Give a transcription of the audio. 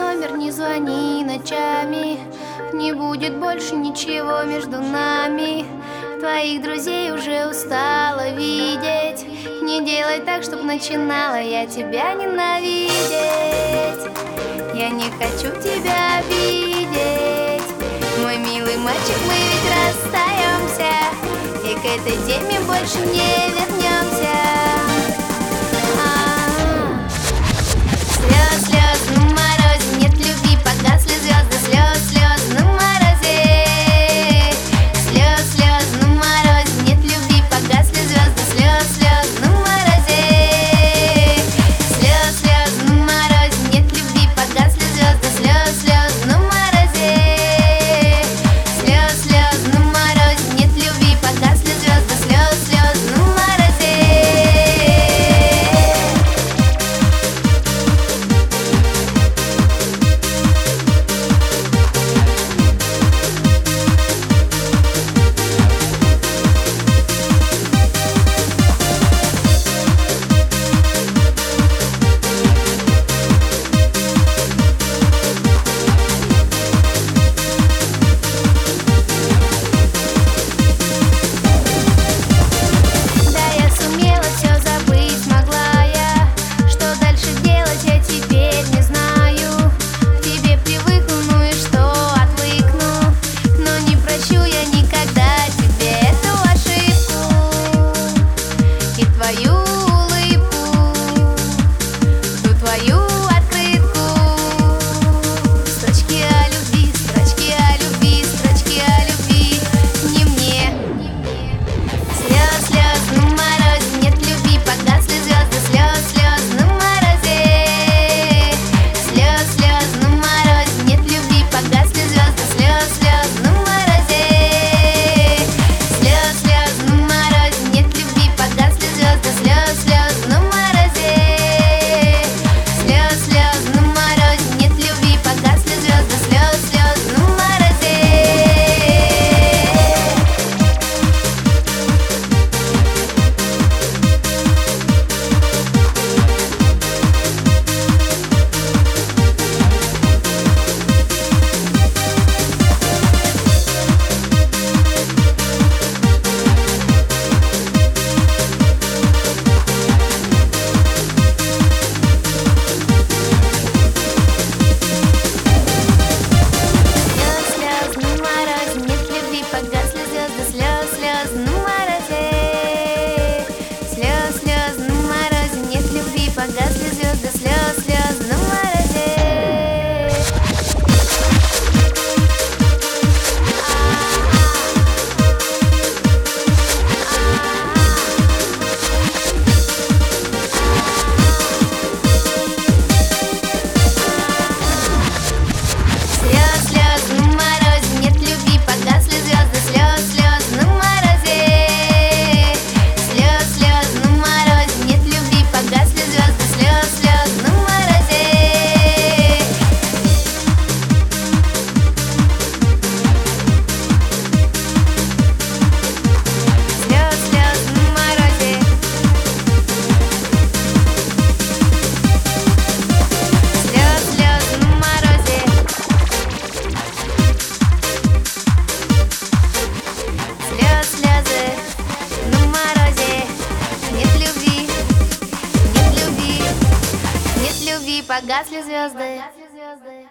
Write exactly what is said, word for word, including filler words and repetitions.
номер, не звони ночами. Не будет больше ничего между нами. Твоих друзей уже устала видеть. Не делай так, чтоб начинала я тебя ненавидеть. Я не хочу тебя обидеть, мой милый мальчик, мы ведь расстаемся, и к этой теме больше не вернемся. Слез, слез на морозе, нет любви, погасли звезды. Слез, слез на морозе. Слез, слез на морозе, нет любви, погасли звезды. Слез, слез на морозе. Слез, слез на морозе, нет любви, погасли звезды. Слез, слез на морозе. Слез, слез на морозе, нет любви, погасли звезды. Слез, слез на морозе. Погасли звезды, слез, слез на морозе. Слез, слез на морозе, нет любви, погасли звезды. Слез, слез на морозе. Слез, слез на морозе, нет любви, погасли звезды. Слез, слез на морозе. Слез, слез на морозе. Слез, слез на морозе. Слез, слезы на морозе. Нет любви, нет любви, нет любви, погасли звезды.